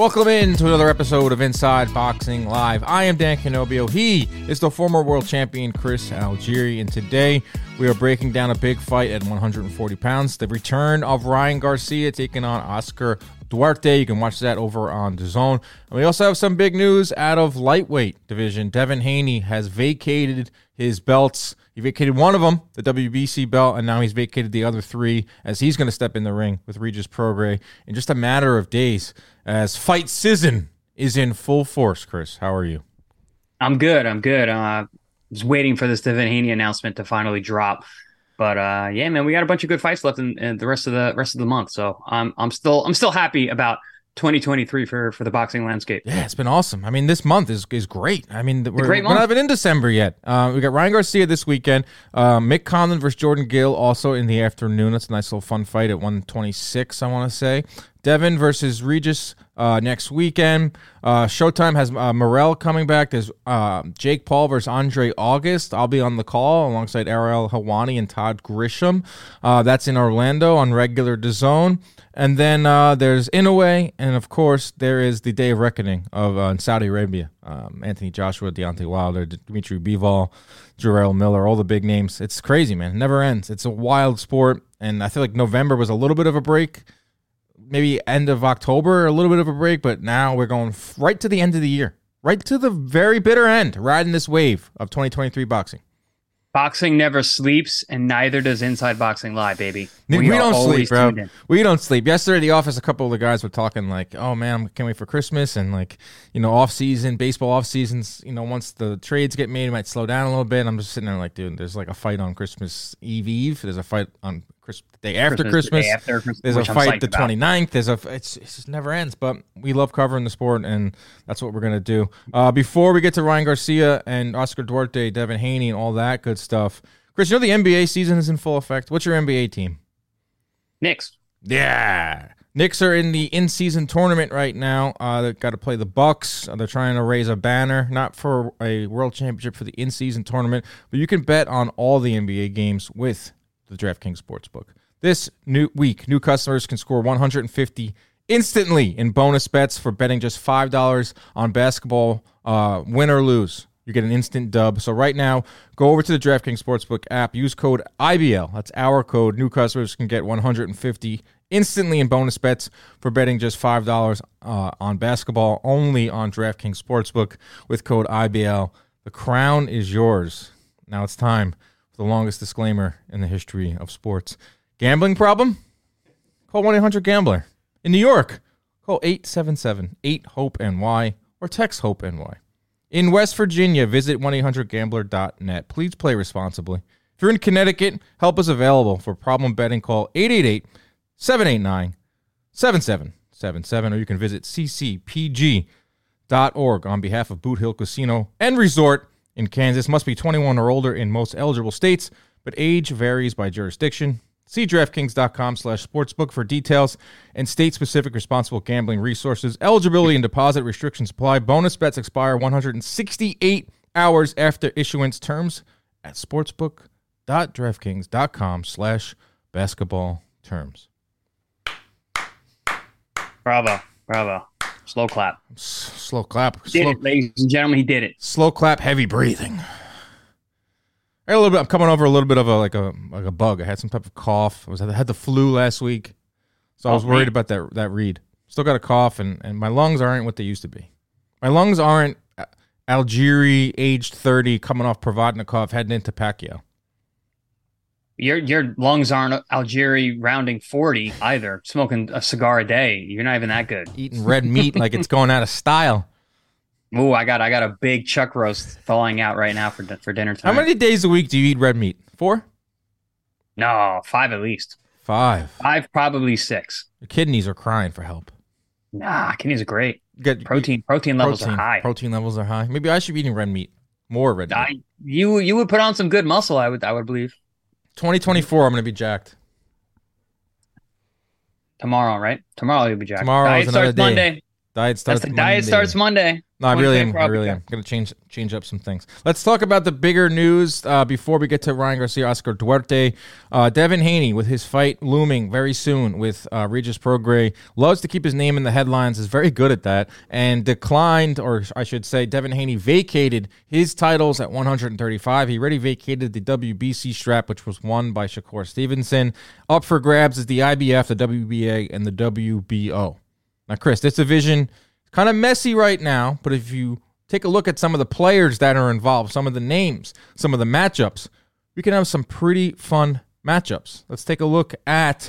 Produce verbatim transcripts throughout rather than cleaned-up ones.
Welcome in to another episode of Inside Boxing Live. I am Dan Canobio. He is the former world champion Chris Algieri, and today we are breaking down a big fight at one hundred forty pounds. The return of Ryan Garcia taking on Oscar Duarte. You can watch that over on DAZN. And we also have some big news out of lightweight division. Devin Haney has vacated his belts. He vacated one of them, the W B C belt, and now he's vacated the other three as he's going to step in the ring with Regis Prograis in just a matter of days as fight season is in full force. Chris, how are you? I'm good. I'm good. Uh, I was waiting for this Devin Haney announcement to finally drop. But uh, yeah, man, we got a bunch of good fights left in, in the rest of the rest of the month. So I'm I'm still I'm still happy about twenty twenty-three for, for the boxing landscape. Yeah, it's been awesome. I mean, this month is is great. I mean, we're, great we're month. not even in December yet. Uh, we got Ryan Garcia this weekend. Uh, Mick Conlan versus Jordan Gill also in the afternoon. That's a nice little fun fight at one twenty-six, I want to say. Devin versus Regis uh, next weekend. Uh, Showtime has uh, Morrell coming back. There's uh, Jake Paul versus Andre August. I'll be on the call alongside Ariel Helwani and Todd Grisham. Uh, that's in Orlando on regular DAZN. And then uh, there's Inoue, and of course there is the Day of Reckoning of uh, in Saudi Arabia. Um, Anthony Joshua, Deontay Wilder, Dimitri Bivol, Jarrell Miller, all the big names. It's crazy, man. It never ends. It's a wild sport, and I feel like November was a little bit of a break. Maybe end of October, a little bit of a break, but now we're going f- right to the end of the year, right to the very bitter end, riding this wave of twenty twenty-three boxing. Boxing never sleeps, and neither does Inside Boxing Live, baby. We, we don't sleep, bro. In. We don't sleep. Yesterday at the office, a couple of the guys were talking like, oh, man, I can't wait for Christmas. And like, you know, off season, baseball off seasons, you know, once the trades get made, it might slow down a little bit. And I'm just sitting there like, dude, there's like a fight on Christmas Eve Eve. There's a fight on Christmas, the day after Christmas. Christmas. The day after Christmas there's a fight the about. twenty-ninth. There's a, it's, it just never ends. But we love covering the sport, and that's what we're going to do. Uh, before we get to Ryan Garcia and Oscar Duarte, Devin Haney, and all that good stuff, Chris, you know the N B A season is in full effect. What's your N B A team? Knicks. Yeah. Knicks are in the in-season tournament right now. Uh, they've got to play the Bucks. Uh, they're trying to raise a banner, not for a world championship, for the in-season tournament. But you can bet on all the N B A games with the DraftKings Sportsbook. This new week, new customers can score one hundred fifty instantly in bonus bets for betting just five dollars on basketball, uh, win or lose. You get an instant dub. So right now, go over to the DraftKings Sportsbook app. Use code I B L. That's our code. New customers can get one hundred fifty instantly in bonus bets for betting just five dollars uh, on basketball, only on DraftKings Sportsbook with code I B L. The crown is yours. Now it's time for the longest disclaimer in the history of sports. Gambling problem? Call one eight hundred gambler. In New York, call eight seven seven eight hope N Y or text HOPE-NY. In West Virginia, visit one eight hundred gambler dot net. Please play responsibly. If you're in Connecticut, help is available. For problem betting, call eight eight eight seven eight nine seven seven seven seven, or you can visit c c p g dot org on behalf of Boot Hill Casino and Resort in Kansas. Must be twenty-one or older in most eligible states, but age varies by jurisdiction. See DraftKings.com slash sportsbook for details and state-specific responsible gambling resources. Eligibility and deposit restrictions apply. Bonus bets expire one hundred sixty-eight hours after issuance. Terms at sportsbook.draftkings.com slash basketball terms. Bravo. Bravo. Slow clap. S- slow clap. Did Slow, it, ladies and gentlemen. He did it. slow clap, heavy breathing. I had a little bit. I'm coming over a little bit of a like a like a bug. I had some type of cough. I was I had the flu last week, so I was Oh, worried man. about that that read. Still got a cough, and, and my lungs aren't what they used to be. My lungs aren't Algieri, aged thirty, coming off Provodnikov, heading into Pacquiao. Your your lungs aren't Algieri rounding forty either. Smoking a cigar a day. You're not even that good. Eating red meat like it's going out of style. Ooh, I got I got a big chuck roast thawing out right now for for dinner How time. many days a week do you eat red meat? Four? No, five at least. Five. Five, probably six. Your kidneys are crying for help. Nah, kidneys are great. You get Protein protein levels protein, are high. Protein levels are high. Maybe I should be eating red meat. More red meat. I, you you would put on some good muscle, I would I would believe. twenty twenty-four, I'm going to be jacked. Tomorrow, right? Tomorrow you'll be jacked. Tomorrow Diet is another starts day. Monday. Diet starts That's the Monday. diet starts Monday. No, I really am. I really am going to change change up some things. Let's talk about the bigger news uh, before we get to Ryan Garcia, Oscar Duarte. Uh, Devin Haney, with his fight looming very soon with uh, Regis Prograis, loves to keep his name in the headlines, is very good at that, and declined, or I should say, Devin Haney vacated his titles at one thirty-five. He already vacated the W B C strap, which was won by Shakur Stevenson. Up for grabs is the I B F, the W B A, and the W B O. Now, Chris, this division... kind of messy right now, but if you take a look at some of the players that are involved, some of the names, some of the matchups, we can have some pretty fun matchups. Let's take a look at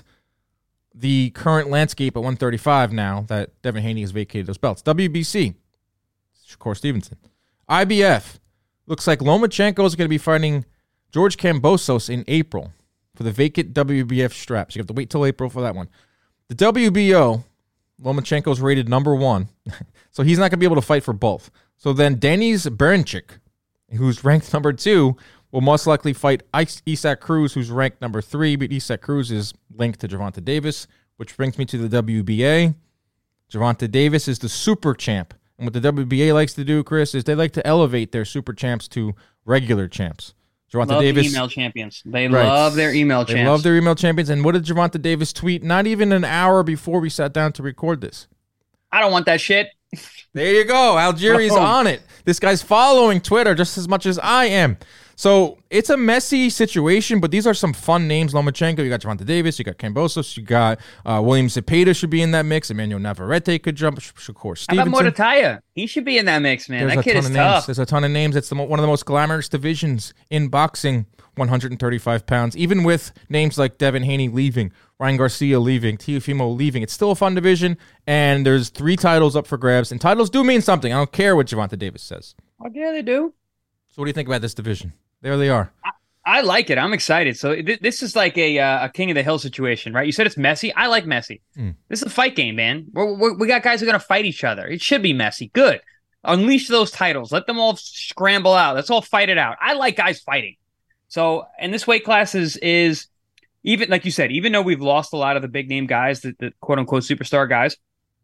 the current landscape at one thirty-five now that Devin Haney has vacated those belts. W B C, Shakur Stevenson. I B F, looks like Lomachenko is going to be fighting George Kambosos in April for the vacant W B F straps. You have to wait till April for that one. The W B O, Lomachenko's rated number one, so he's not going to be able to fight for both. So then Denis Berinchyk, who's ranked number two, will most likely fight Isaac Cruz, who's ranked number three, but Isaac Cruz is linked to Gervonta Davis, which brings me to the W B A. Gervonta Davis is the super champ. And what the W B A likes to do, Chris, is they like to elevate their super champs to regular champs. Gervonta love Davis, email champions. They right. love their email champs. They love their email champions. And what did Gervonta Davis tweet not even an hour before we sat down to record this? I don't want that shit. There you go. Algieri's oh. on it. This guy's following Twitter just as much as I am. So it's a messy situation, but these are some fun names. Lomachenko, you got Gervonta Davis, you got Kambosos, you got uh, William Zepeda should be in that mix. Emmanuel Navarrete could jump. Shakur Stevenson. How about Morataya? He should be in that mix, man. There's that kid is of tough. Names. There's a ton of names. It's the mo- one of the most glamorous divisions in boxing, one thirty-five pounds. Even with names like Devin Haney leaving, Ryan Garcia leaving, Teofimo leaving, it's still a fun division, and there's three titles up for grabs, and titles do mean something. I don't care what Gervonta Davis says. Oh, yeah, they do. So what do you think about this division? There they are. I, I like it. I'm excited. So th- this is like a uh, a King of the Hill situation, right? You said it's messy. I like messy. Mm. This is a fight game, man. We're, we're, we got guys who are going to fight each other. It should be messy. Good. Unleash those titles. Let them all scramble out. Let's all fight it out. I like guys fighting. So, and this weight class is, is even, like you said, even though we've lost a lot of the big name guys, the, the quote unquote superstar guys,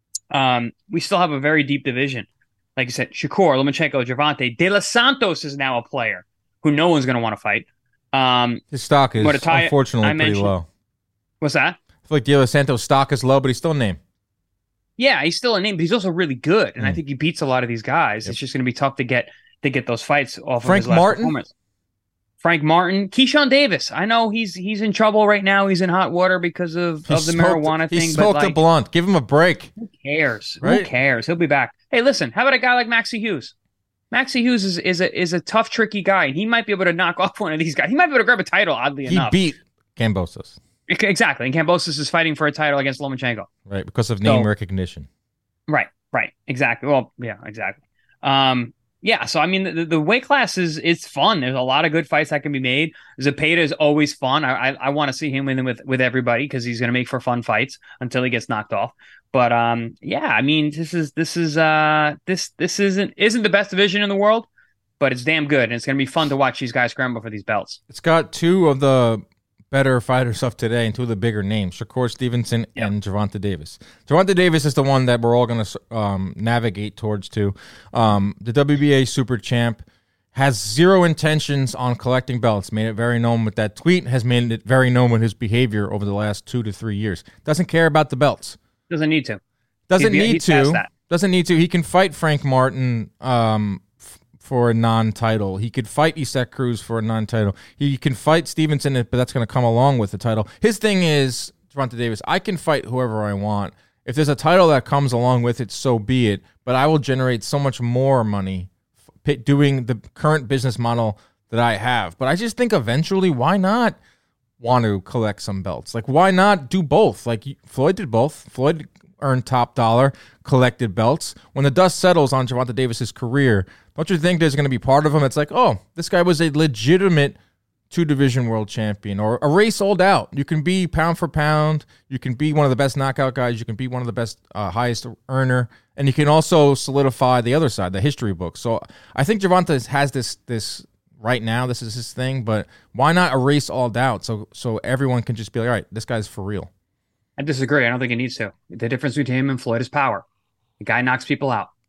um, we still have a very deep division. Like you said, Shakur, Lomachenko, Gervonta. De Los Santos is now a player who no one's going to want to fight. Um, His stock is Morataya, unfortunately pretty low. What's that? I feel like De Los Santos' stock is low, but he's still a name. Yeah, he's still a name, but he's also really good, and mm. I think he beats a lot of these guys. Yep. It's just going to be tough to get to get those fights off Frank of his last Martin? performance. Frank Martin, Keyshawn Davis. I know he's he's in trouble right now. He's in hot water because of, of the smoked, marijuana he thing. He smoked but like, a blunt. Give him a break. Who cares? Right? Who cares? He'll be back. Hey, listen, how about a guy like Maxie Hughes? Maxie Hughes is, is a is a tough, tricky guy, and he might be able to knock off one of these guys. He might be able to grab a title, oddly he enough. He beat Kambosos. Exactly, and Kambosos is fighting for a title against Lomachenko. Right, because of name so, recognition. Right, right, exactly. Well, yeah, exactly. Um, yeah, so I mean, the, the weight class is it's fun. There's a lot of good fights that can be made. Zepeda is always fun. I I, I want to see him win with with everybody because he's going to make for fun fights until he gets knocked off. But um, yeah, I mean, this is this is uh this this isn't isn't the best division in the world, but it's damn good, and it's going to be fun to watch these guys scramble for these belts. It's got two of the better fighters of today and two of the bigger names, Shakur Stevenson yep. and Gervonta Davis. Gervonta Davis is the one that we're all going to um, navigate towards to. Um, the W B A Super Champ has zero intentions on collecting belts, made it very known with that tweet, has made it very known with his behavior over the last two to three years. Doesn't care about the belts. Doesn't need to. Doesn't he's, need he's to. Doesn't need to. He can fight Frank Martin um, f- for a non-title. He could fight Isaac Cruz for a non-title. He can fight Stevenson, but that's going to come along with the title. His thing is, Gervonta Davis, I can fight whoever I want. If there's a title that comes along with it, so be it. But I will generate so much more money f- doing the current business model that I have. But I just think eventually, why not want to collect some belts? Like, why not do both? Like, Floyd did both. Floyd earned top dollar, collected belts. When the dust settles on Gervonta Davis's career, don't you think there's going to be part of him that's like, oh, this guy was a legitimate two-division world champion, or a race sold out. You can be pound for pound. You can be one of the best knockout guys. You can be one of the best uh, highest earner. And you can also solidify the other side, the history book. So I think Gervonta has this this right now. This is his thing. But why not erase all doubt so so everyone can just be like, all right, this guy's for real. I disagree. I don't think he needs to. The difference between him and Floyd is power. The guy knocks people out.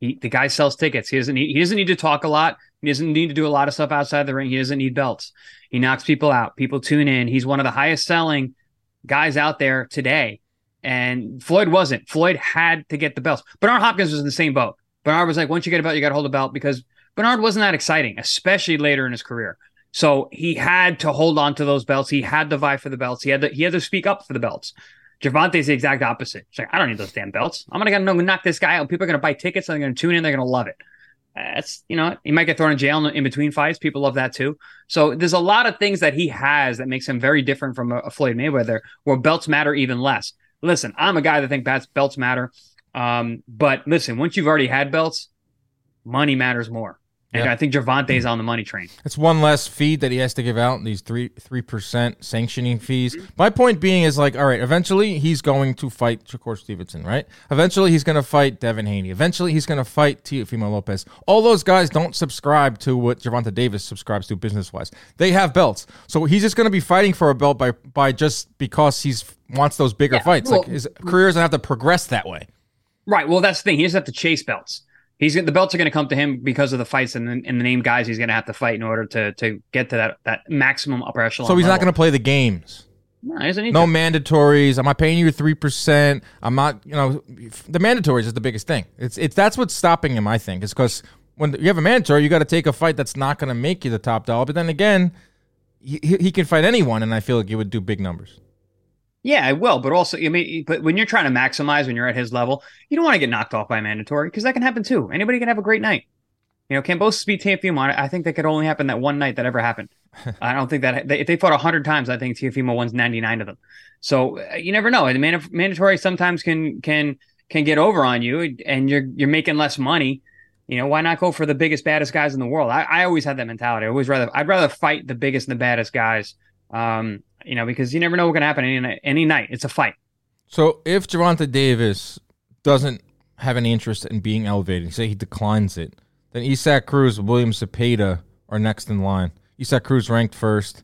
He the guy sells tickets. He doesn't need, he doesn't need to talk a lot. He doesn't need to do a lot of stuff outside the ring. He doesn't need belts. He knocks people out. People tune in. He's one of the highest selling guys out there today. And Floyd wasn't. Floyd had to get the belts. Bernard Hopkins was in the same boat. Bernard was like, once you get a belt, you got to hold a belt, because Bernard wasn't that exciting, especially later in his career. So he had to hold on to those belts. He had to vie for the belts. He had to, he had to speak up for the belts. Gervonta's the exact opposite. He's like, I don't need those damn belts. I'm going to knock this guy out. People are going to buy tickets. They're going to tune in. They're going to love it. That's, you know, he might get thrown in jail in between fights. People love that too. So there's a lot of things that he has that makes him very different from a, a Floyd Mayweather, where belts matter even less. Listen, I'm a guy that thinks belts matter. Um, but listen, once you've already had belts, money matters more. And yep. I think Gervonta's on the money train. It's one less fee that he has to give out, these three three percent sanctioning fees. Mm-hmm. My point being is, like, all right, eventually he's going to fight Shakur Stevenson, right? Eventually he's going to fight Devin Haney. Eventually he's going to fight Teofimo Lopez. All those guys don't subscribe to what Gervonta Davis subscribes to business-wise. They have belts. So he's just going to be fighting for a belt by by just because he's wants those bigger yeah, fights. Well, like, his career doesn't have to progress that way. Right. Well, that's the thing. He doesn't have to chase belts. He's the belts are going to come to him because of the fights and the, and the name guys he's going to have to fight in order to to get to that that maximum upper echelon. So he's level. not going to play the games. No, he doesn't need no to. mandatories. I'm not paying you three percent. I'm not, you know, the mandatories is the biggest thing. It's it's that's what's stopping him, I think. Is because when you have a mandatory, you got to take a fight that's not going to make you the top dollar. But then again, he, he can fight anyone, and I feel like he would do big numbers. Yeah, I will, but also, I mean, but when you're trying to maximize, when you're at his level, you don't want to get knocked off by a mandatory, because that can happen too. Anybody can have a great night. You know, Kambosos beat Teofimo. I think that could only happen that one night that ever happened. I don't think that if they fought a hundred times, I think Teofimo wins ninety-nine of them. So uh, you never know. The man- mandatory sometimes can can can get over on you, and you're you're making less money. You know, why not go for the biggest, baddest guys in the world? I, I always had that mentality. I always rather I'd rather fight the biggest and the baddest guys. Um, You know, because you never know what's going to happen any, any night. It's a fight. So if Gervonta Davis doesn't have any interest in being elevated, say he declines it, then Isaac Cruz and William Zepeda are next in line. Isaac Cruz ranked first,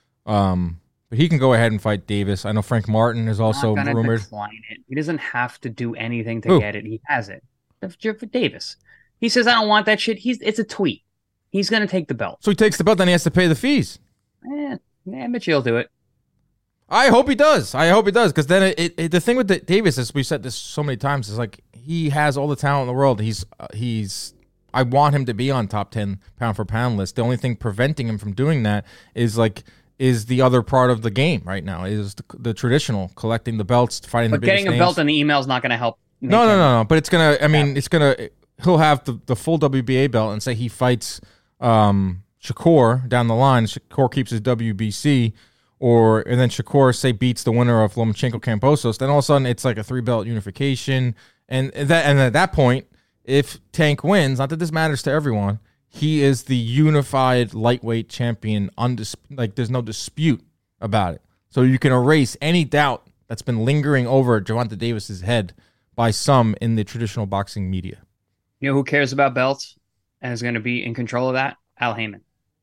um, but he can go ahead and fight Davis. I know Frank Martin is also not rumored. Decline it. He doesn't have to do anything to Who? get it. He has it. For Davis, he says, "I don't want that shit." He's it's a tweet. He's going to take the belt. So he takes the belt, then he has to pay the fees. Eh, yeah, I bet you'll do it. I hope he does. I hope he does, because then it, it, it, the thing with the, Davis is, we've said this so many times, is like he has all the talent in the world. He's uh, he's. I want him to be on top ten pound for pound list. The only thing preventing him from doing that is like is the other part of the game right now, is the, the traditional collecting the belts, fighting but the biggest getting a names. belt in the email is not going to help. No, no, no, no. But it's gonna. I mean, yeah. it's gonna. He'll have the, the full W B A belt, and say he fights um, Shakur down the line. Shakur keeps his W B C. Or and then Shakur, say, beats the winner of Lomachenko Kambosos, then all of a sudden it's like a three belt unification, and that and at that point, if Tank wins, not that this matters to everyone, he is the unified lightweight champion. Undis- like there's no dispute about it, so you can erase any doubt that's been lingering over Gervonta Davis's head by some in the traditional boxing media. You know who cares about belts and is going to be in control of that? Al Heyman.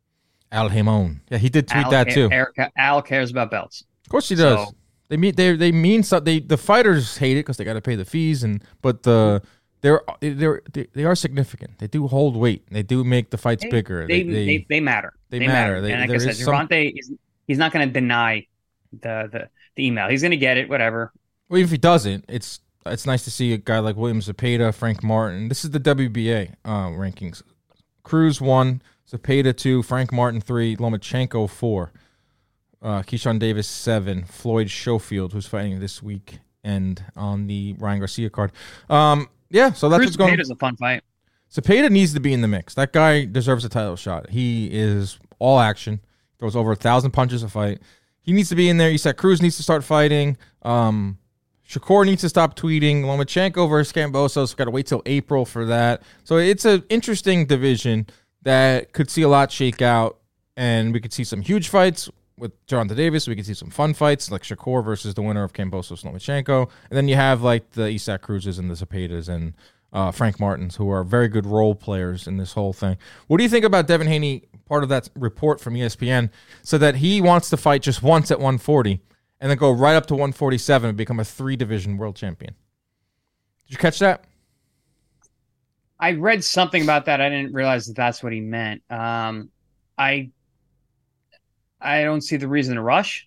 Al Heyman. Yeah, he did tweet Al, that too. Erica, Al cares about belts. Of course he does. So, they mean they they mean so they the fighters hate it because they got to pay the fees, and but the they're they're they, they are significant. They do hold weight. They do make the fights they, bigger. They they, they, they, they matter. They, they matter. matter. They, and like I said, Gervonta is he's not going to deny the, the the email. He's going to get it. Whatever. Well, if he doesn't, it's it's nice to see a guy like William Zepeda, Frank Martin. This is the W B A uh, rankings. Cruz one. Zepeda two, Frank Martin three, Lomachenko four, uh, Keyshawn Davis seven, Floyd Schofield, who's fighting this week, and on the Ryan Garcia card. Um, yeah, so that's Cruz what's going on. Zepeda's a fun fight. Zepeda needs to be in the mix. That guy deserves a title shot. He is all action, throws over a thousand punches a fight. He needs to be in there. Isaac Cruz needs to start fighting. Um, Shakur needs to stop tweeting. Lomachenko versus Kambosos, got to wait till April for that. So it's an interesting division that could see a lot shake out, and we could see some huge fights with Gervonta Davis. We could see some fun fights like Shakur versus the winner of Kambosos Lomachenko. And then you have like the Isaac Cruzes and the Zepedas and uh, Frank Martins, who are very good role players in this whole thing. What do you think about Devin Haney? Part of that report from E S P N said that he wants to fight just once at one forty and then go right up to one forty-seven and become a three-division world champion. Did you catch that? I read something about that. I didn't realize that that's what he meant. Um, I I don't see the reason to rush.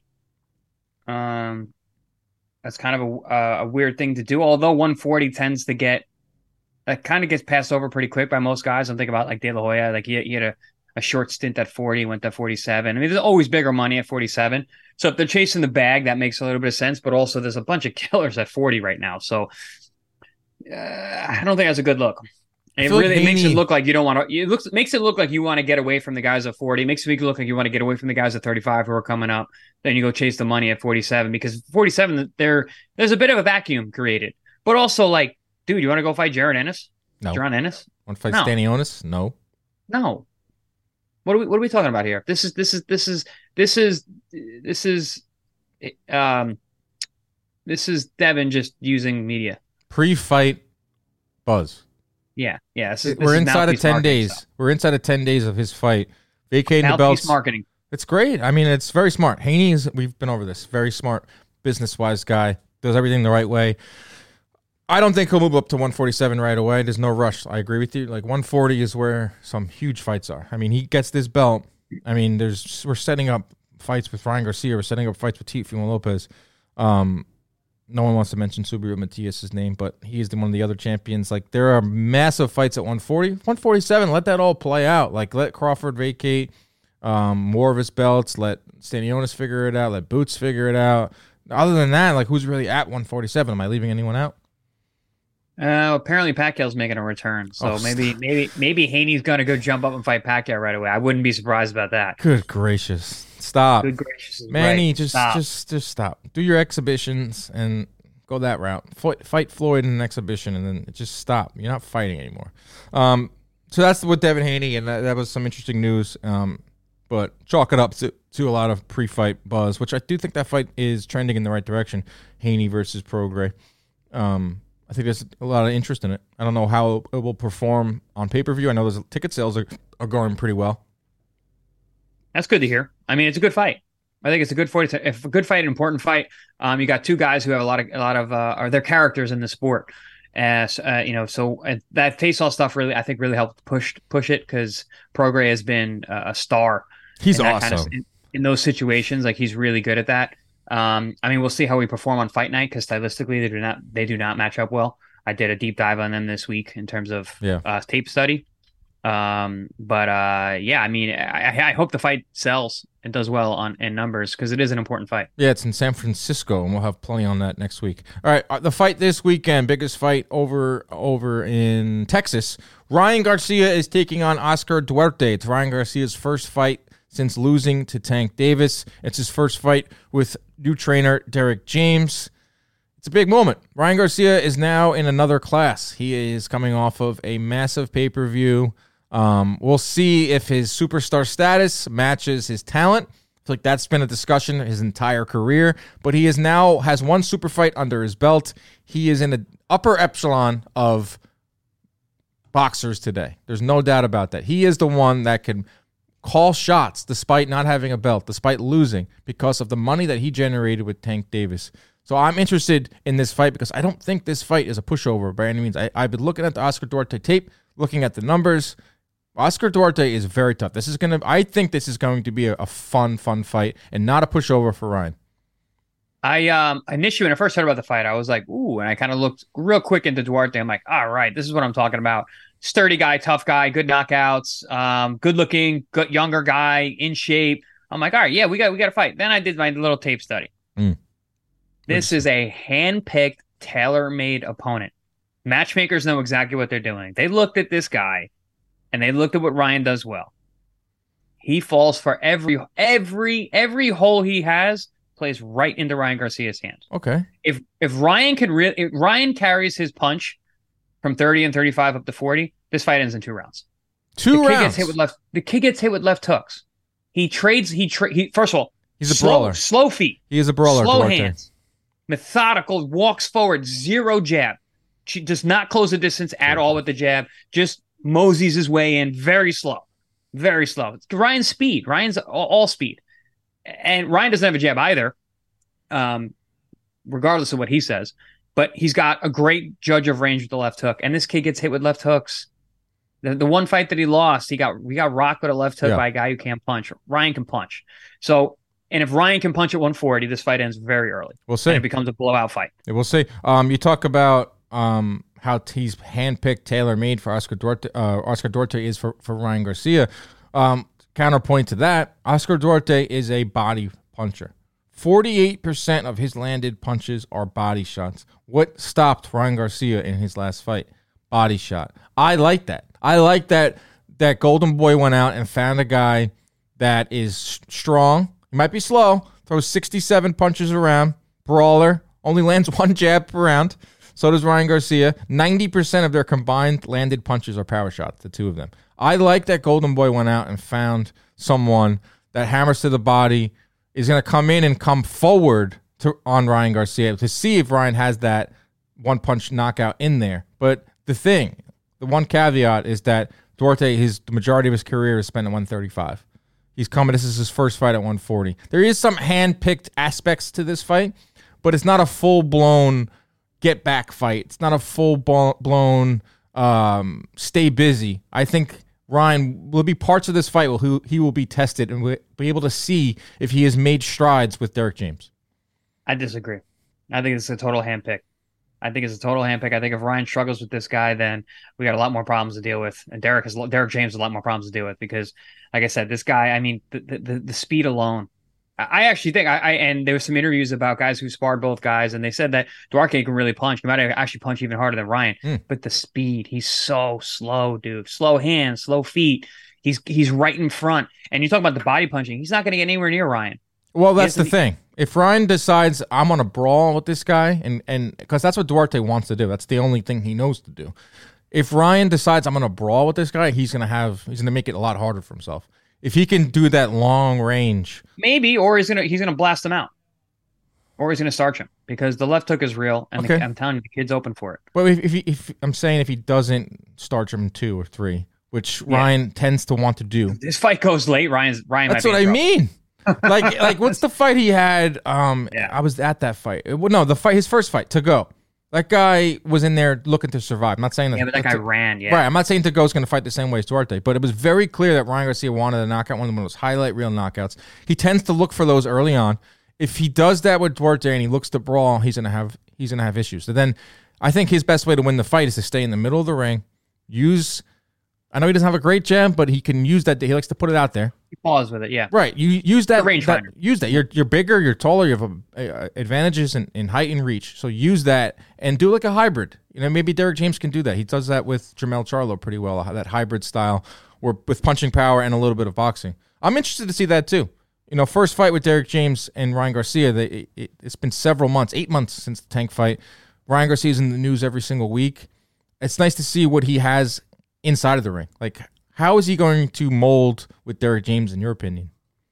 Um, that's kind of a a weird thing to do. Although one forty tends to get that kind of gets passed over pretty quick by most guys. I'm thinking about like De La Hoya. Like he, he had a, a short stint at forty, went to forty-seven. I mean, there's always bigger money at forty-seven. So if they're chasing the bag, that makes a little bit of sense. But also, there's a bunch of killers at forty right now. So uh, I don't think that's a good look. It really like Haney, makes it look like you don't want to. It looks makes it look like you want to get away from the guys at forty. It makes it look like you want to get away from the guys at thirty-five who are coming up. Then you go chase the money at forty-seven because forty-seven there there's a bit of a vacuum created. But also, like, dude, you want to go fight Jared Ennis? No. Jaron Ennis? Want to fight no. Stanionis? No. No. What are we What are we talking about here? This is this is this is this is this is um this is Devin just using media pre-fight buzz. Yeah, yeah. This is, this We're is inside of ten days. Stuff. We're inside of ten days of his fight, vacating mouthpiece the belts. Marketing. It's great. I mean, it's very smart. Haney's. We've been over this. Very smart, business-wise guy. Does everything the right way. I don't think he'll move up to one forty-seven right away. There's no rush. I agree with you. Like one forty is where some huge fights are. I mean, he gets this belt. I mean, there's we're setting up fights with Ryan Garcia. We're setting up fights with Teofimo Lopez. Um, no one wants to mention Subriel Matias' name, but he is the, one of the other champions. Like there are massive fights at one forty, one forty-seven. Let that all play out. Like let Crawford vacate um, more of his belts. Let Stanionis figure it out. Let Boots figure it out. Other than that, like who's really at one forty-seven? Am I leaving anyone out? Uh, apparently Pacquiao's making a return, so oh, maybe maybe maybe Haney's gonna go jump up and fight Pacquiao right away. I wouldn't be surprised about that. Good gracious, stop! Good gracious, Manny, right. just stop. just just stop. Do your exhibitions and go that route. Fight, fight Floyd in an exhibition, and then just stop. You're not fighting anymore. Um, so that's with Devin Haney, and that, that was some interesting news. Um, but chalk it up to to a lot of pre-fight buzz, which I do think that fight is trending in the right direction. Haney versus Prograis. Um. I think there's a lot of interest in it. I don't know how it will perform on pay-per-view. I know those ticket sales are, are going pretty well. That's good to hear. I mean, it's a good fight. I think it's a good fight. If a good fight, an important fight. Um, you got two guys who have a lot of a lot of uh, are their characters in the sport. As uh, you know, so uh, that face-off stuff really, I think, really helped push push it because Prograis has been uh, a star. He's in awesome kind of, in, in those situations. Like he's really good at that. Um, I mean, we'll see how we perform on Fight Night because stylistically they do not they do not match up well. I did a deep dive on them this week in terms of yeah. uh, tape study. Um, but uh, yeah, I mean, I, I hope the fight sells and does well on in numbers because it is an important fight. Yeah, it's in San Francisco, and we'll have plenty on that next week. All right, uh, the fight this weekend, biggest fight over over in Texas. Ryan Garcia is taking on Oscar Duarte. It's Ryan Garcia's first fight since losing to Tank Davis. It's his first fight with new trainer Derek James. It's a big moment. Ryan Garcia is now in another class. He is coming off of a massive pay-per-view. Um, we'll see if his superstar status matches his talent. I feel like that's been a discussion his entire career. But he is now has one super fight under his belt. He is in the upper echelon of boxers today. There's no doubt about that. He is the one that can call shots despite not having a belt, despite losing, because of the money that he generated with Tank Davis. So I'm interested in this fight because I don't think this fight is a pushover by any means. I, I've been looking at the Oscar Duarte tape, looking at the numbers. Oscar Duarte is very tough. This is gonna. I think this is going to be a, a fun, fun fight and not a pushover for Ryan. I um initially when I first heard about the fight, I was like, ooh, and I kind of looked real quick into Duarte. I'm like, all right, this is what I'm talking about. Sturdy guy, tough guy, good knockouts, um, good looking, good younger guy, in shape. I'm like, all right, yeah, we got we got to fight. Then I did my little tape study. Mm. This is a hand-picked, tailor-made opponent. Matchmakers know exactly what they're doing. They looked at this guy, and they looked at what Ryan does well. He falls for every every every hole he has plays right into Ryan Garcia's hands. Okay. If if Ryan could really, if Ryan carries his punch from thirty and thirty-five up to forty, this fight ends in two rounds. Two the rounds. Kid gets hit with left. The kid gets hit with left hooks. He trades. He tra- He first of all, he's a slow, brawler. Slow feet. He is a brawler. Slow Duarte. hands. Methodical. Walks forward. Zero jab. She does not close the distance at all with the jab. Just moseys his way in. Very slow. Very slow. It's Ryan's speed. Ryan's all, all speed, and Ryan doesn't have a jab either. Um, regardless of what he says. But he's got a great judge of range with the left hook. And this kid gets hit with left hooks The, the one fight that he lost, he got we got rocked with a left hook Yeah. by a guy who can't punch. Ryan can punch. So, and if Ryan can punch at one forty, this fight ends very early. We'll see. And it becomes a blowout fight. We'll see. Um, you talk about um how he's handpicked, tailor made for Oscar Duarte. Uh, Oscar Duarte is for for Ryan Garcia. Um, counterpoint to that, Oscar Duarte is a body puncher. forty-eight percent of his landed punches are body shots. What stopped Ryan Garcia in his last fight? Body shot. I like that. I like that that Golden Boy went out and found a guy that is strong. He might be slow, throws sixty-seven punches around, brawler, only lands one jab per round. So does Ryan Garcia. ninety percent of their combined landed punches are power shots, the two of them. I like that Golden Boy went out and found someone that hammers to the body, is going to come in and come forward to on Ryan Garcia to see if Ryan has that one-punch knockout in there. But the thing, the one caveat is that Duarte, his the majority of his career is spent at one thirty-five. He's coming. This is his first fight at one forty. There is some hand-picked aspects to this fight, but it's not a full-blown get-back fight. It's not a full-blown um, stay busy. I think Ryan will be parts of this fight where he, he will be tested and will be able to see if he has made strides with Derek James. I disagree. I think it's a total handpick. I think it's a total handpick. I think if Ryan struggles with this guy, then we got a lot more problems to deal with. And Derek has Derek James has a lot more problems to deal with because, like I said, this guy. I mean, the the, the speed alone. I actually think I, I and there were some interviews about guys who sparred both guys, and they said that Duarte can really punch. He might actually punch even harder than Ryan. Mm. But the speed, he's so slow, dude. Slow hands, slow feet. He's he's right in front. And you talk about the body punching. He's not going to get anywhere near Ryan. Well, that's the thing. If Ryan decides I'm on a brawl with this guy, and and because that's what Duarte wants to do, that's the only thing he knows to do. If Ryan decides I'm on a brawl with this guy, he's gonna have he's gonna make it a lot harder for himself. If he can do that long range, maybe, or he's gonna he's gonna blast him out, or he's gonna starch him because the left hook is real, and okay. the, I'm telling you, the kid's open for it. But if if, he, if I'm saying if he doesn't starch him two or three, which yeah. Ryan tends to want to do, this fight goes late. Ryan's Ryan. That's might what be in I mean. like like what's the fight he had? Um, yeah. I was at that fight. Well, no, the fight, his first fight, to go. That guy was in there looking to survive. I'm not saying that. Yeah, but that guy to, ran. Yeah, right. I'm not saying Togo's going to fight the same way as Duarte, but it was very clear that Ryan Garcia wanted a knockout, one of those highlight reel knockouts. He tends to look for those early on. If he does that with Duarte and he looks to brawl, he's gonna have he's gonna have issues. So then, I think his best way to win the fight is to stay in the middle of the ring. Use. I know he doesn't have a great jab, but he can use that. He likes to put it out there. He paws with it, yeah. Right. You use that. range that finder. Use that. You're you're bigger. You're taller. You have a, a, advantages in, in height and reach. So use that and do like a hybrid. You know, maybe Derek James can do that. He does that with Jermell Charlo pretty well. That hybrid style, where with punching power and a little bit of boxing. I'm interested to see that too. You know, first fight with Derek James and Ryan Garcia. They, it, it, it's been several months, eight months since the Tank fight. Ryan Garcia's in the news every single week. It's nice to see what he has inside of the ring. Like, how is he going to mold with Derek James, in your opinion?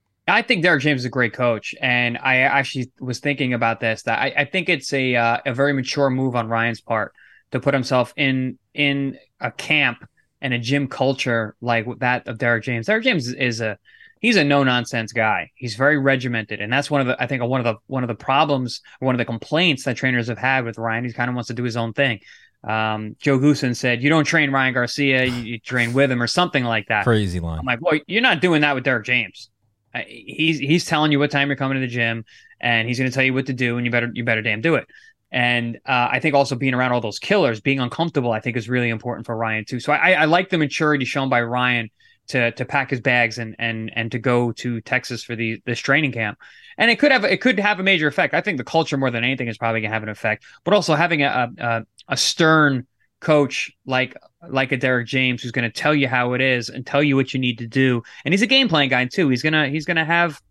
I think Derek James is a great coach, and I actually was thinking about this. That I, I think it's a uh, a very mature move on Ryan's part to put himself in in a camp and a gym culture like that of Derek James. Derek James is, is a he's a no nonsense guy. He's very regimented, and that's one of the I think one of the one of the problems, one of the complaints that trainers have had with Ryan. He kind of wants to do his own thing. Um, Joe Goosen said, "You don't train Ryan Garcia, you, you train with him," or something like that. Crazy line. I'm like, "Boy, you're not doing that with Derek James. Uh, he's he's telling you what time you're coming to the gym, and he's going to tell you what to do, and you better you better damn do it." And uh, I think also being around all those killers, being uncomfortable, I think is really important for Ryan too. So I, I like the maturity shown by Ryan to to pack his bags and and and to go to Texas for the this training camp. And it could have it could have a major effect. I think the culture more than anything is probably going to have an effect, but also having a a, a stern coach like like a Derek James who's going to tell you how it is and tell you what you need to do. And he's a game plan guy too. He's gonna he's gonna have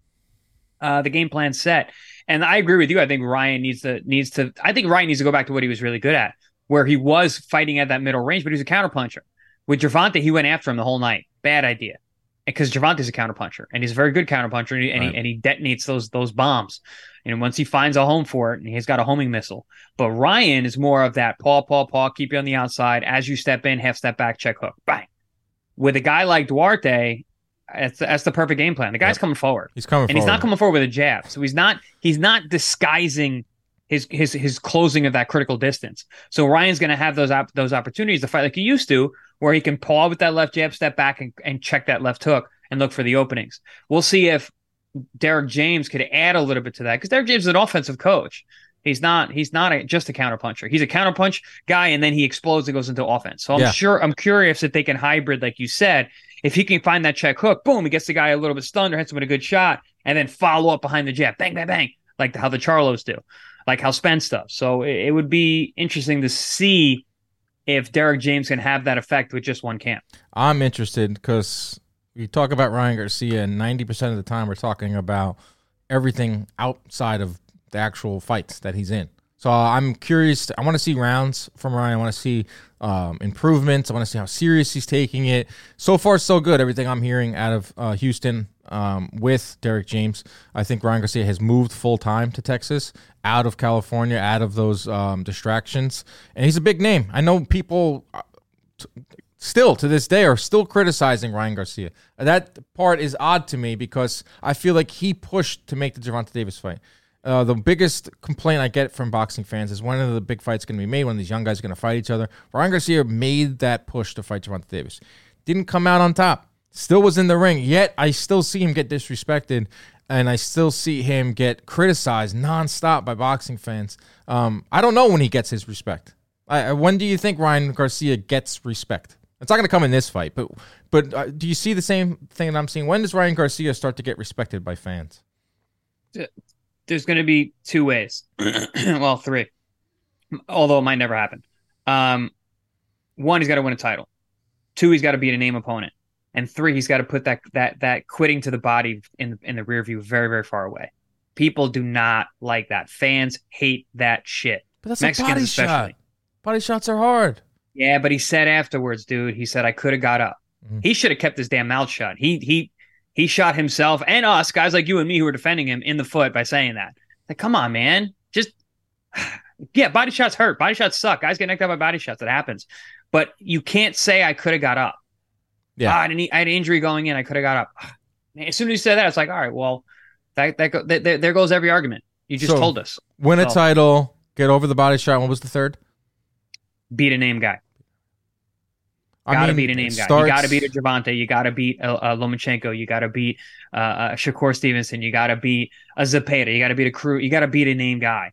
uh, the game plan set. And I agree with you. I think Ryan needs to needs to. I think Ryan needs to go back to what he was really good at, where he was fighting at that middle range, but he was a counterpuncher. With Gervonta, he went after him the whole night. Bad idea, because Gervonta's a counterpuncher, and he's a very good counterpuncher, and, he, and, right. he, and he detonates those those bombs. And once he finds a home for it, and he's got a homing missile. But Ryan is more of that paw, paw, paw, keep you on the outside. As you step in, half step back, check hook, bang. With a guy like Duarte, that's, that's the perfect game plan. The guy's yep. coming forward. He's coming and forward. And he's not coming forward with a jab. So he's not he's not disguising his his his closing of that critical distance. So Ryan's going to have those op- those opportunities to fight like he used to, where he can paw with that left jab, step back, and, and check that left hook and look for the openings. We'll see if Derek James could add a little bit to that, because Derek James is an offensive coach. He's not he's not a, just a counterpuncher. He's a counterpunch guy, and then he explodes and goes into offense. So I'm Yeah. sure I'm curious if they can hybrid, like you said. If he can find that check hook, boom, he gets the guy a little bit stunned or hits him with a good shot, and then follow up behind the jab, bang, bang, bang, like how the Charlos do, like how Spence does. So it, it would be interesting to see if Derek James can have that effect with just one camp. I'm interested because you talk about Ryan Garcia, and ninety percent of the time we're talking about everything outside of the actual fights that he's in. So I'm curious. I want to see rounds from Ryan. I want to see um, improvements. I want to see how serious he's taking it. So far, so good. Everything I'm hearing out of uh, Houston um, with Derek James. I think Ryan Garcia has moved full-time to Texas, out of California, out of those um, distractions. And he's a big name. I know people uh, t- still, to this day, are still criticizing Ryan Garcia. That part is odd to me because I feel like he pushed to make the Gervonta Davis fight. Uh, the biggest complaint I get from boxing fans is when of the big fights going to be made, when these young guys are going to fight each other. Ryan Garcia made that push to fight Gervonta Davis. Didn't come out on top. Still was in the ring. Yet I still see him get disrespected, and I still see him get criticized nonstop by boxing fans. Um, I don't know when he gets his respect. I, when do you think Ryan Garcia gets respect? It's not going to come in this fight, but but uh, do you see the same thing that I'm seeing? When does Ryan Garcia start to get respected by fans? There's going to be two ways. Well, three. Although it might never happen. Um, one, he's got to win a title. Two, he's got to beat a name opponent. And three, he's got to put that that that quitting to the body in in the rear view very, very far away. People do not like that. Fans hate that shit. But that's Mexicans a body especially. shot. Body shots are hard. Yeah, but he said afterwards, dude, he said, I could have got up. Mm-hmm. He should have kept his damn mouth shut. He he he shot himself and us, guys like you and me who were defending him, in the foot by saying that. Like, come on, man. Just, yeah, body shots hurt. Body shots suck. Guys get knocked out by body shots. That happens. But you can't say I could have got up. Yeah, ah, I, didn't, I had an injury going in. I could have got up. As soon as you said that, it's like, all right, well, that that, go, that, that there goes every argument. You just so, told us. Win a so, title, get over the body shot. What was the third? Beat a name guy. Got to beat a name guy. Starts... You got to beat a Gervonta. You got to beat a, a Lomachenko. You got to beat uh, a Shakur Stevenson. You got to beat a Zepeda. You got to beat a Crew. You got to beat a name guy.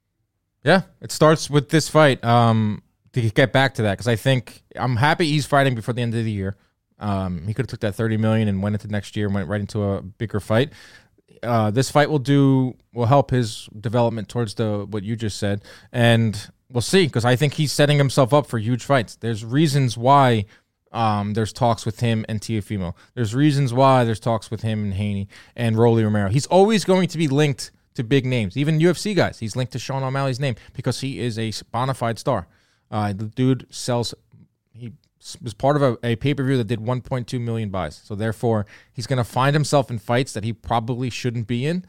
Yeah, it starts with this fight. Um, to get back to that, because I think I'm happy he's fighting before the end of the year. Um, he could have took that thirty million dollars and went into next year and went right into a bigger fight. Uh, this fight will do will help his development towards the what you just said, and we'll see, because I think he's setting himself up for huge fights. There's reasons why um, there's talks with him and Teofimo. There's reasons why there's talks with him and Haney and Rolly Romero. He's always going to be linked to big names, even U F C guys. He's linked to Sean O'Malley's name because he is a bona fide star. Uh, the dude sells. He was part of a, a pay-per-view that did one point two million buys. So therefore, he's going to find himself in fights that he probably shouldn't be in.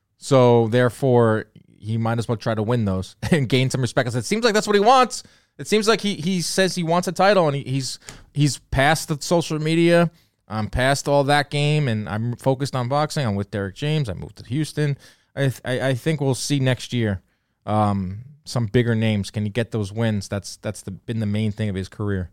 So therefore, he might as well try to win those and gain some respect. Because it seems like that's what he wants. It seems like he he says he wants a title, and he, he's he's past the social media. I'm past all that game, and I'm focused on boxing. I'm with Derek James. I moved to Houston. I I, I think we'll see next year um, some bigger names. Can he get those wins? That's that's the, been the main thing of his career.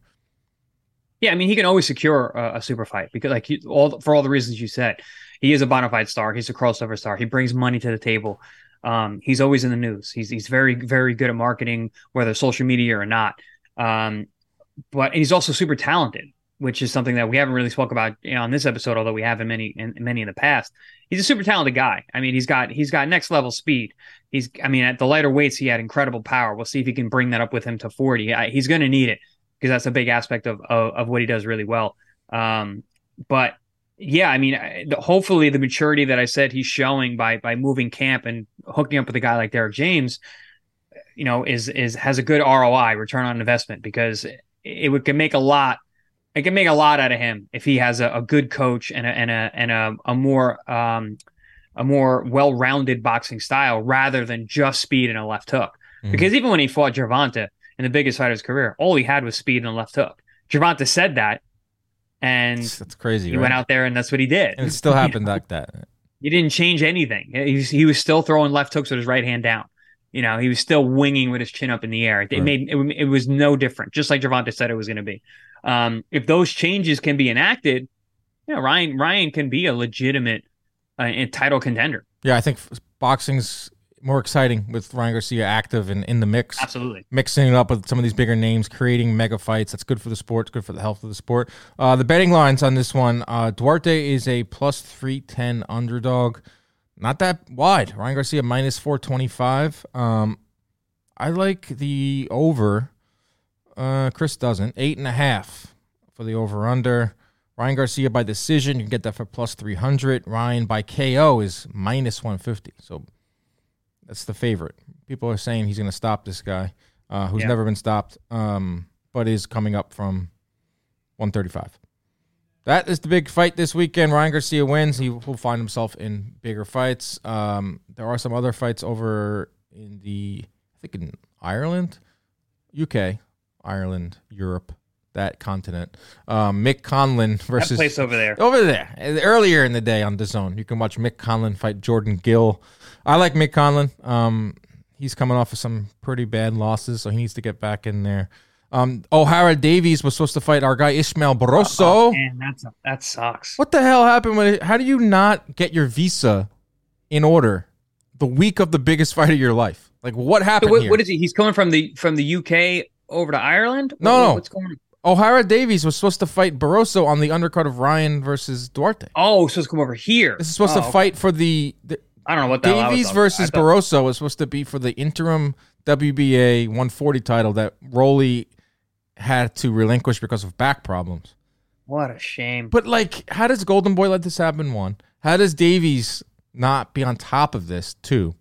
Yeah, I mean, he can always secure a, a super fight because, like, he, all for all the reasons you said, he is a bona fide star. He's a crossover star. He brings money to the table. Um, he's always in the news. He's he's very very good at marketing, whether social media or not. Um, but and he's also super talented, which is something that we haven't really spoke about, you know, on this episode, although we have in many in many in the past. He's a super talented guy. I mean, he's got he's got next level speed. He's I mean, at the lighter weights, he had incredible power. We'll see if he can bring that up with him to forty. I, he's going to need it, because that's a big aspect of, of of what he does really well. Um, but yeah, I mean, hopefully the maturity that I said he's showing by by moving camp and hooking up with a guy like Derek James, you know, is is has a good R O I, return on investment, because it, it can make a lot. It can make a lot out of him if he has a, a good coach and a and a and a, a more um, a more well-rounded boxing style rather than just speed and a left hook. Mm-hmm. Because even when he fought Gervonta in the biggest fight of his career, all he had was speed and a left hook. Gervonta said that, and that's crazy. He right? went out there and that's what he did. And it still happened like that. He didn't change anything. He was, he was still throwing left hooks with his right hand down. You know, he was still winging with his chin up in the air. It Right. made it, it was no different, just like Gervonta said it was going to be. Um, if those changes can be enacted, you know, Ryan Ryan can be a legitimate uh, title contender. Yeah, I think boxing's more exciting with Ryan Garcia active and in the mix. Absolutely. Mixing it up with some of these bigger names, creating mega fights. That's good for the sport. It's good for the health of the sport. Uh, the betting lines on this one, uh, Duarte is a plus three ten underdog. Not that wide. Ryan Garcia minus four twenty-five. Um, I like the over. Uh, Chris doesn't. Eight and a half for the over-under. Ryan Garcia by decision. You can get that for plus three hundred. Ryan by K O is minus one fifty. So that's the favorite. People are saying he's going to stop this guy uh, who's Yeah. never been stopped, um, but is coming up from one thirty-five. That is the big fight this weekend. Ryan Garcia wins. He will find himself in bigger fights. Um, there are some other fights over in the, I think in Ireland, U K, Ireland, Europe, that continent. Um, Mick Conlon versus... That place over there. Over there. Earlier in the day on DAZN, you can watch Mick Conlon fight Jordan Gill. I like Mick Conlon. Um, he's coming off of some pretty bad losses, so he needs to get back in there. Um, O'Hara Davies was supposed to fight our guy Ishmael Barroso. Oh, man, that's that sucks. What the hell happened with it? How do you not get your visa in order the week of the biggest fight of your life? Like, what happened So what, here? what is he? He's coming from the from the U K over to Ireland? No, What- no. What's going on? O'Hara Davies was supposed to fight Barroso on the undercard of Ryan versus Duarte. Oh, so it's come over here. This is supposed Oh, to okay. fight for the, the I don't know what the hell I was Davies talking about. versus I thought- Barroso was supposed to be for the interim W B A one forty title that Rolly had to relinquish because of back problems. What a shame. But, like, how does Golden Boy let this happen, one? How does Davies not be on top of this, two?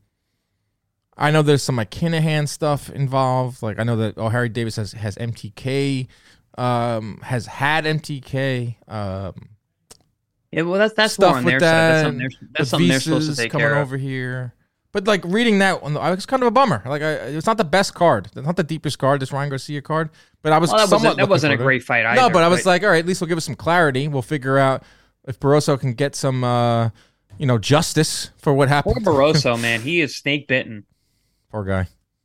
I know there's some, like, Kinahan stuff involved. Like, I know that O'Hara Davis has, has M T K, um, has had M T K. Um, Yeah, well, that's that's stuff more on with their side. That's that, something they're, that's with something they're supposed to visas take coming care of. over here. But, like, reading that, one, I was kind of a bummer. Like, I, it's not the best card. It's not the deepest card, this Ryan Garcia card. But I was Well, that somewhat wasn't, that looking wasn't a forward to it. great fight either. No, but I was like, all right, at least we'll give us some clarity. We'll figure out if Barroso can get some, uh, you know, justice for what poor happened. Barroso, man. He is snake bitten. Poor guy.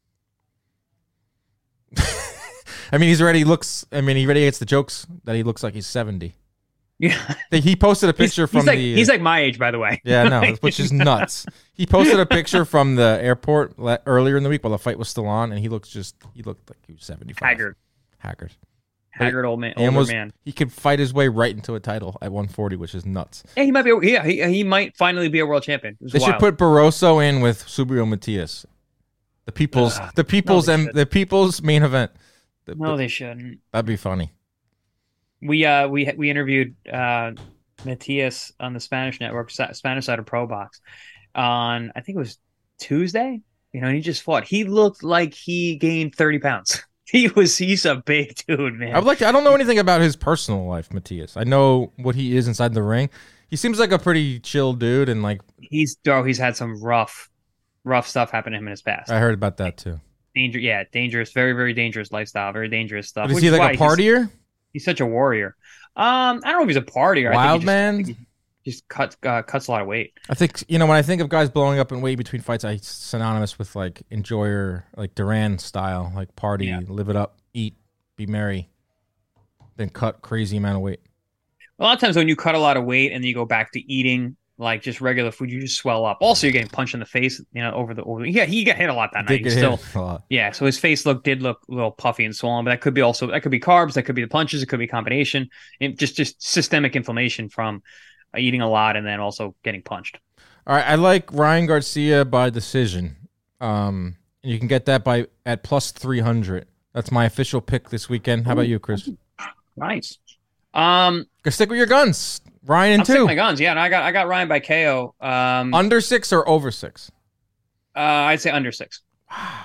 I mean, he's already looks. I mean, he already gets the jokes that he looks like he's seventy. Yeah, He posted a picture he's, from he's like the. he's like my age, by the way. yeah, no, which is nuts. He posted a picture from the airport le- earlier in the week while the fight was still on, and he looks just. He looked like he was seventy-five. Haggard, Haggard. haggard old man, And older was, man. he could fight his way right into a title at one forty, which is nuts. Yeah, he might be. Yeah, he, he might finally be a world champion. It was They should wild. put Barroso in with Subriel Matias. The people's, Ugh, the people's, they and shouldn't. the people's main event. The- No, the- they shouldn't. that'd be funny. We uh we we interviewed uh Matias on the Spanish network, Sa- Spanish side of Pro Box, on I think it was Tuesday. You know, he just fought. He looked like he gained thirty pounds. He was he's a big dude, man. I would like. To, I don't know anything about his personal life, Matias. I know what he is inside the ring. He seems like a pretty chill dude, and like He's oh, he's had some rough, rough stuff happen to him in his past. I heard about that too. Danger, yeah, dangerous, very, very dangerous lifestyle, very dangerous stuff. But is which he is like why a he's- partier, He's, such a warrior. Um, I don't know if he's a partier. I wild think he just, man? I think he just cuts uh, cuts a lot of weight. I think you know when I think of guys blowing up in weight between fights, I synonymous with like enjoyer, like Duran style, like party, Yeah. live it up, eat, be merry, then cut crazy amount of weight. A lot of times when you cut a lot of weight and then you go back to eating like just regular food, you just swell up. Also, you're getting punched in the face, you know, over the over. The, yeah, he got hit a lot that Did night. get He's still, hit a lot. yeah. So his face look did look a little puffy and swollen, but that could be also that could be carbs, that could be the punches, it could be a combination, and just just systemic inflammation from uh, eating a lot and then also getting punched. All right, I like Ryan Garcia by decision. Um, and you can get that by at plus three hundred. That's my official pick this weekend. How about you, Chris? Nice. Um, Go stick with your guns. Ryan and I'm sticking two. my guns. Yeah, and I got I got Ryan by K O. Um, uh, Under six or over six? I'd say under six. Wow.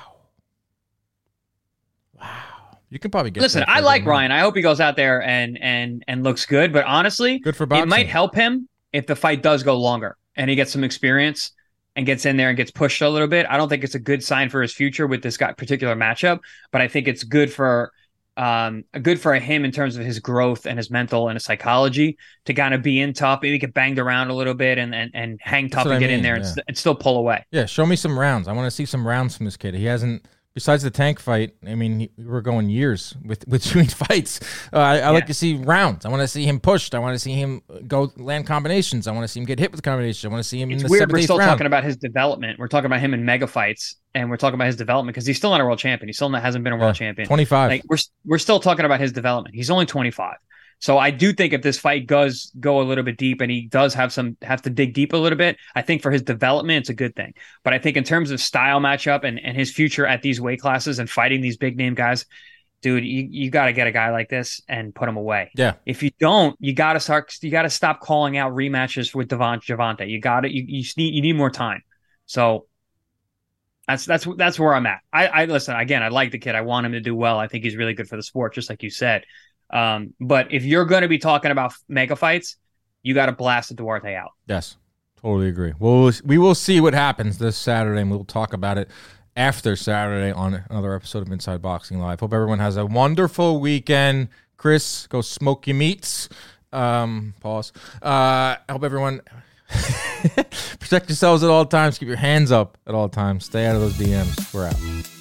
Wow. You can probably get Listen, that I for like good money. Ryan. I hope he goes out there and and and looks good. But honestly, Good for it boxing. might help him if the fight does go longer and he gets some experience and gets in there and gets pushed a little bit. I don't think it's a good sign for his future with this guy particular matchup, but I think it's good for Um, good for him in terms of his growth and his mental and his psychology to kind of be in tough, maybe get banged around a little bit and and, and hang tough and I get mean, in there yeah. and, st- and still pull away. Yeah, show me some rounds. I want to see some rounds from this kid. He hasn't, besides the Tank fight, I mean, he, we were going years with, with between fights. Uh, I, I yeah. like to see rounds. I want to see him pushed. I want to see him go land combinations. I want to see him get hit with combinations. I want to see him it's in the weird. seventh, We're still round. talking about his development. We're talking about him in mega fights. And we're talking about his development because he's still not a world champion. He still not, hasn't been a world yeah, champion. twenty-five. Like we're we're still talking about his development. He's only twenty-five. So I do think if this fight does go a little bit deep and he does have some have to dig deep a little bit, I think for his development it's a good thing. But I think in terms of style matchup and, and his future at these weight classes and fighting these big name guys, dude, you, you got to get a guy like this and put him away. Yeah. If you don't, you got to start. You got to stop calling out rematches with Devon Gervonta. You got to. You you need you need more time. So. That's that's that's where I'm at. I, I listen again. I like the kid. I want him to do well. I think he's really good for the sport, just like you said. Um, but if you're going to be talking about mega fights, you got to blast Duarte out. Yes, totally agree. We'll we will see what happens this Saturday, and we'll talk about it after Saturday on another episode of Inside Boxing Live. Hope everyone has a wonderful weekend. Chris, go smoke your meats. Um, pause. Uh, I hope everyone. Protect yourselves at all times. Keep your hands up at all times. Stay out of those D Ms. We're out.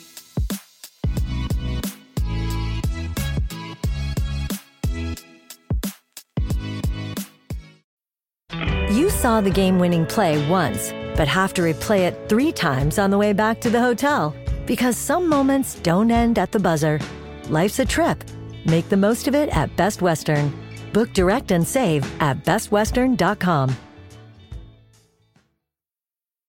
You saw the game-winning play once, but have to replay it three times on the way back to the hotel. Because some moments don't end at the buzzer. Life's a trip. Make the most of it at Best Western. Book direct and save at best western dot com.